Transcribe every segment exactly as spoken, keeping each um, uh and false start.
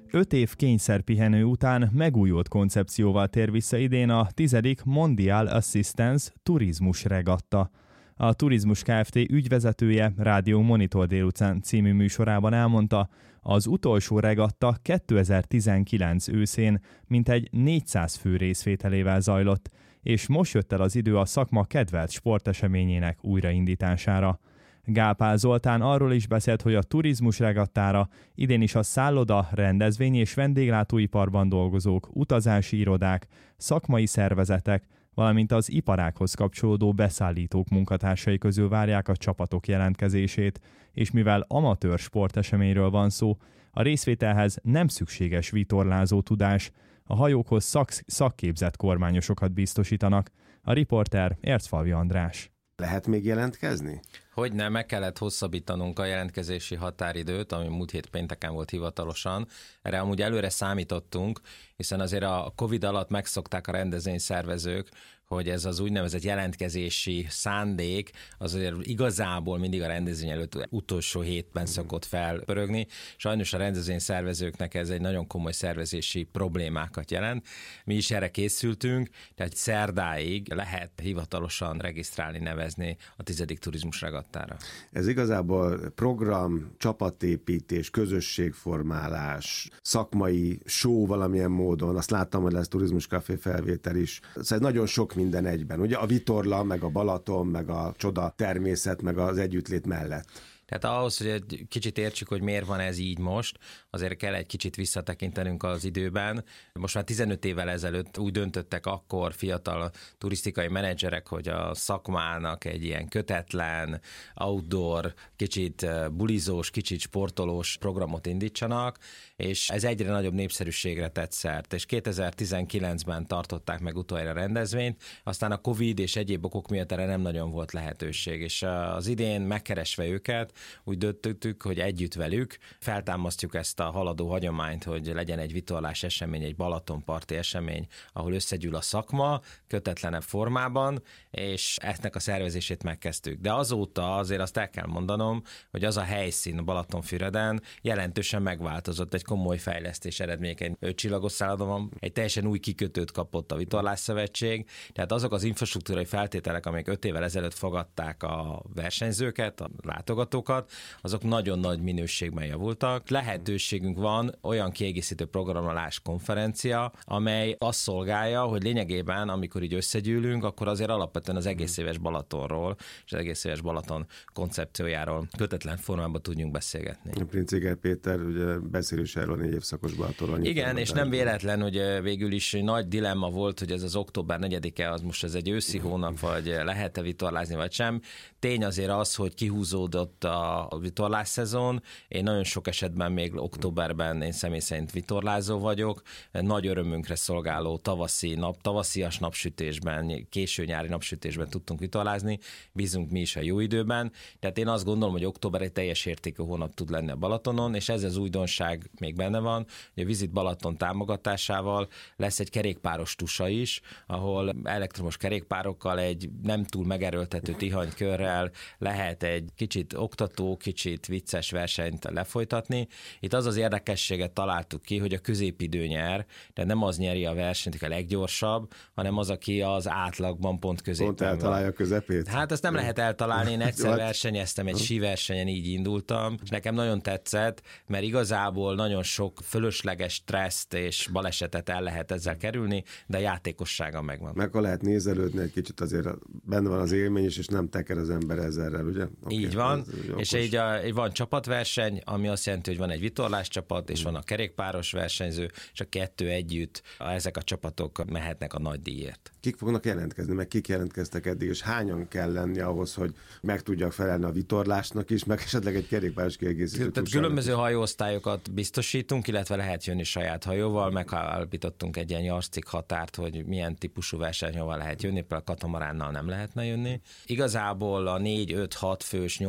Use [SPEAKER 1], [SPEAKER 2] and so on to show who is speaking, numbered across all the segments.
[SPEAKER 1] Öt év kényszerpihenő után megújult koncepcióval tér vissza idén a tizedik Mondial Assistance Turizmus Regatta. A Turizmus Kft. Ügyvezetője Rádió Monitor délután című műsorában elmondta, az utolsó regatta kétezer-tizenkilenc őszén mintegy négyszáz fő részvételével zajlott, és most jött el az idő a szakma kedvelt sporteseményének újraindítására. Gál Pál Zoltán arról is beszélt, hogy a turizmus regattára idén is a szálloda, rendezvény és vendéglátóiparban dolgozók, utazási irodák, szakmai szervezetek, valamint az iparághoz kapcsolódó beszállítók munkatársai közül várják a csapatok jelentkezését, és mivel amatőr sporteseményről van szó, a részvételhez nem szükséges vitorlázó tudás, a hajókhoz szak- szakképzett kormányosokat biztosítanak. A riporter Erzfalvi András.
[SPEAKER 2] Lehet még jelentkezni?
[SPEAKER 3] Hogyne, meg kellett hosszabbítanunk a jelentkezési határidőt, ami múlt hét pénteken volt hivatalosan. Erre amúgy előre számítottunk, hiszen azért a Covid alatt megszokták a rendezvényszervezők, hogy ez az úgynevezett jelentkezési szándék az azért igazából mindig a rendezvény előtt utolsó hétben szokott felpörögni. Sajnos a rendezvényszervezőknek ez egy nagyon komoly szervezési problémákat jelent. Mi is erre készültünk, tehát szerdáig lehet hivatalosan regisztrálni, nevezni a tizedik turizmus regattára.
[SPEAKER 2] Ez igazából program, csapatépítés, közösségformálás, szakmai show valamilyen módon. Azt láttam, hogy lesz Turizmus Café felvétel is. Ez nagyon sok minden egyben. Ugye a vitorla, meg a Balaton, meg a csoda természet, meg az együttlét mellett.
[SPEAKER 3] Tehát ahhoz, hogy egy kicsit értsük, hogy miért van ez így most, azért kell egy kicsit visszatekintenünk az időben. Most már tizenöt évvel ezelőtt úgy döntöttek akkor fiatal turisztikai menedzserek, hogy a szakmának egy ilyen kötetlen, outdoor, kicsit bulizós, kicsit sportolós programot indítsanak, és ez egyre nagyobb népszerűségre tett szert. És kétezer-tizenkilencben tartották meg utoljára rendezvényt, aztán a Covid és egyéb okok miatt erre nem nagyon volt lehetőség. És az idén megkeresve őket, úgy döntöttük, hogy együtt velük feltámasztjuk ezt a haladó hagyományt, hogy legyen egy vitorlás esemény, egy Balatonparti esemény, ahol összegyűl a szakma, kötetlenebb formában, és ennek a szervezését megkezdtük. De azóta azért azt el kell mondanom, hogy az a helyszín a Balatonfüreden jelentősen megváltozott, egy komoly fejlesztés eredményeként. Öt csillagos szálloda van, egy teljesen új kikötőt kapott a Vitorlás Szövetség, tehát azok az infrastruktúrai feltételek, amik öt évvel ezelőtt fogadták a versenyzőket, a látogatókat, azok nagyon nagy minőségben javultak. Lehetőségünk van olyan kiegészítő programolás konferencia, amely azt szolgálja, hogy lényegében, amikor így összegyűlünk, akkor azért alapvetően az egész éves Balatonról és az egész éves Balaton koncepciójáról kötetlen formában tudjunk beszélgetni.
[SPEAKER 2] Princiger Péter ugye beszél is erről a négy évszakos Balatonról.
[SPEAKER 3] Igen, és nem véletlen, hogy végül is nagy dilemma volt, hogy ez az október negyedike, az most ez egy őszi hónap, vagy lehet-e vitorlázni, vagy sem. Tény azért az, hogy kihúzódott a vitorlás szezon. Én nagyon sok esetben még októberben én személy szerint vitorlázó vagyok. Nagy örömünkre szolgáló tavaszi nap, tavaszias napsütésben, késő nyári napsütésben tudtunk vitorlázni. Bízunk mi is a jó időben. Tehát én azt gondolom, hogy október egy teljes értékű hónap tud lenni a Balatonon, és ez az újdonság még benne van, hogy a Visit Balaton támogatásával lesz egy kerékpáros tusa is, ahol elektromos kerékpárokkal egy nem túl megerőltető tihanykörrel lehet egy kicsit oktató, kicsit vicces versenyt lefolytatni. Itt az az érdekességet találtuk ki, hogy a középidő nyer, de nem az nyeri a versenyt, aki a leggyorsabb, hanem az, aki az átlagban pont középen
[SPEAKER 2] pont eltalálja a közepét?
[SPEAKER 3] Hát azt nem lehet eltalálni, én egyszer versenyeztem, egy síversenyen így indultam, és nekem nagyon tetszett, mert igazából nagyon sok fölösleges stresszt és balesetet el lehet ezzel kerülni, de a játékossága megvan.
[SPEAKER 2] Meg ha lehet nézelődni egy kicsit, azért benne van az élmény is, és nem teker az ember ezerrel, ugye? Okay,
[SPEAKER 3] így van, és így a, van csapatverseny, ami azt jelenti, hogy van egy vitorlás csapat, és van a kerékpáros versenyző, és a kettő együtt, ezek a csapatok mehetnek a nagy díjért.
[SPEAKER 2] Kik fognak jelentkezni, meg kik jelentkeztek eddig, és hányan kell lenni ahhoz, hogy meg tudjak felelni a vitorlásnak is, meg esetleg egy kerékpáros kiegészítő.
[SPEAKER 3] Tehát különböző hajóosztályokat biztosítunk, illetve lehet jönni saját hajóval, megállapítottunk egy ilyen yardstik határt, hogy milyen típusú versenyhajóval lehet jönni, például a katamaránnal nem lehetne jönni. Igazából a négy, öt, hat fős, nyolc fős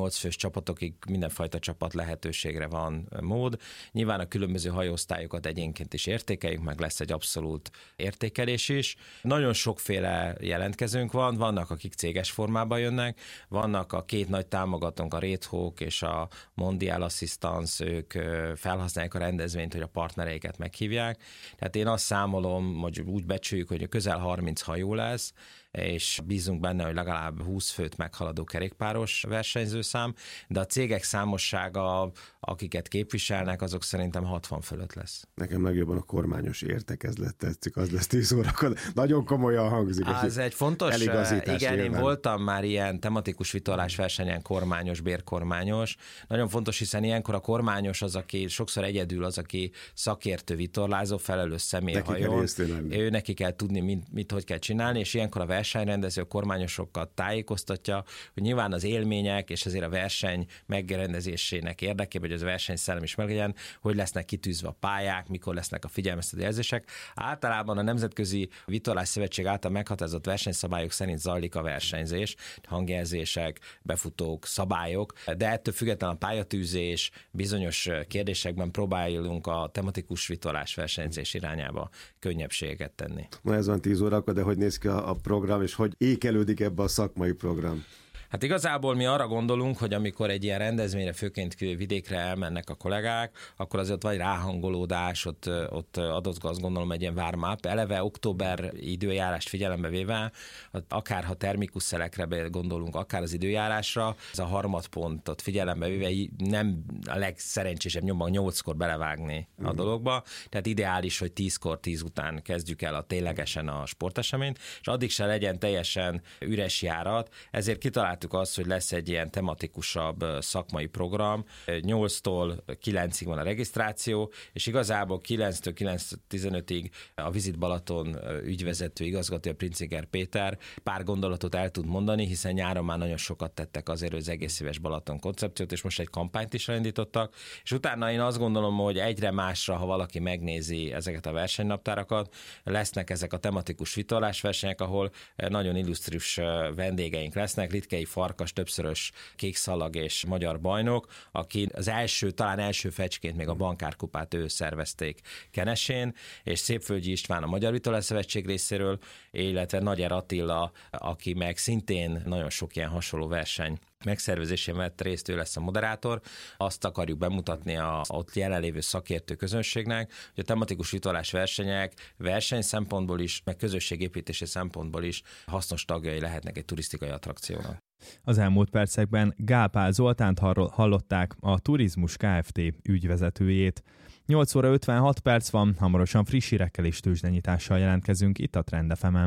[SPEAKER 3] csapatokig mindenfajta csapat lehetőségre van mód. Nyilván a különböző hajóosztályokat egyénként is értékeljük, meg lesz egy abszolút értékelés is. Nagyon sokféle jelentkezőnk van, vannak, akik céges formában jönnek, vannak a két nagy támogatónk, a Red Hawk és a Mondial Assistance, ők felhasználják a rendezvényt, hogy a partnereiket meghívják. Tehát én azt számolom, hogy úgy becsüljük, hogy közel harminc hajó lesz, és bízunk benne, hogy legalább húsz főt meghaladó kerékpáros versenyzőszám, de a cégek számossága, akiket képviselnek, azok szerintem hatvan fölött lesz.
[SPEAKER 2] Nekem legjobban a kormányos értekezlet tetszik, az lesz tíz órakor. Nagyon komolyan hangzik.
[SPEAKER 3] Ez egy fontos, igen,
[SPEAKER 2] nyilván.
[SPEAKER 3] Én voltam már ilyen tematikus vitorlás versenyen, kormányos, bérkormányos. Nagyon fontos, hiszen ilyenkor a kormányos az, aki sokszor egyedül az, aki szakértő vitorlázó, felelős személy a hajón. Ő neki kell tudni, mit, mit hogy kell csinálni, és ilyenkor a versenyrendező a kormányosokat tájékoztatja, hogy nyilván az élmények és azért a verseny megrendezésének érdekében, hogy az versenyszellem is meglegyen, hogy lesznek kitűzve a pályák, mikor lesznek a figyelmeztető jelzések. Általában a Nemzetközi Vitorlás Szövetség által meghatározott versenyszabályok szerint zajlik a versenyzés, hangjelzések, befutók, szabályok, de ettől függetlenül a pályatűzés, bizonyos kérdésekben próbálunk a tematikus vitorlás versenyzés irányába könnyebbségeket tenni.
[SPEAKER 2] Ma ez van tíz órakor, de hogy néz ki a program, és hogy ékelődik ebbe a szakmai program?
[SPEAKER 3] Hát igazából mi arra gondolunk, hogy amikor egy ilyen rendezvényre, főként vidékre elmennek a kollégák, akkor azért vagy ráhangolódás, ott, ott adott azt gondolom egy ilyen warm-up. Eleve október időjárást figyelembe véve, akár ha termikus szelekre gondolunk, akár az időjárásra, ez a harmadpontot figyelembe véve nem a legszerencsésebb nyomban nyolckor belevágni a uh-huh. dologba. Tehát ideális, hogy tízkor, tíz után kezdjük el a ténylegesen a sporteseményt, és addig se legyen teljesen üres járat, ezért kitalált azt, hogy lesz egy ilyen tematikusabb szakmai program. nyolctól kilencig van a regisztráció, és igazából kilenctől kilenc tizenötig a Visit Balaton ügyvezető igazgatója, Princiger Péter pár gondolatot el tud mondani, hiszen nyáron már nagyon sokat tettek azért, hogy az egész éves Balaton koncepciót, és most egy kampányt is elindítottak, és utána én azt gondolom, hogy egyre másra, ha valaki megnézi ezeket a versenynaptárakat, lesznek ezek a tematikus vitorlásversenyek, ahol nagyon illusztris vendégeink lesznek, Litkei Farkas, többszörös kékszalag és magyar bajnok, aki az első, talán első fecsként még a bankárkupát ő szervezték Kenesén, és Szépvölgyi István a Magyar Vitorlás Szövetség részéről, illetve Nagyer Attila, aki meg szintén nagyon sok ilyen hasonló verseny megszervezésén vett részt, ő lesz a moderátor. Azt akarjuk bemutatni a ott jelenlévő szakértő közönségnek, hogy a tematikus vitorlás versenyek verseny szempontból is, meg közösségépítési szempontból is hasznos tagjai lehetnek egy turisztikai attrakciónak.
[SPEAKER 1] Az elmúlt percekben Gál Pál Zoltánt hallották, a Turizmus Kft. Ügyvezetőjét. nyolc óra ötvenhat perc van, hamarosan friss hírekkel és tőzsdenyitással jelentkezünk itt a Trend ef emen.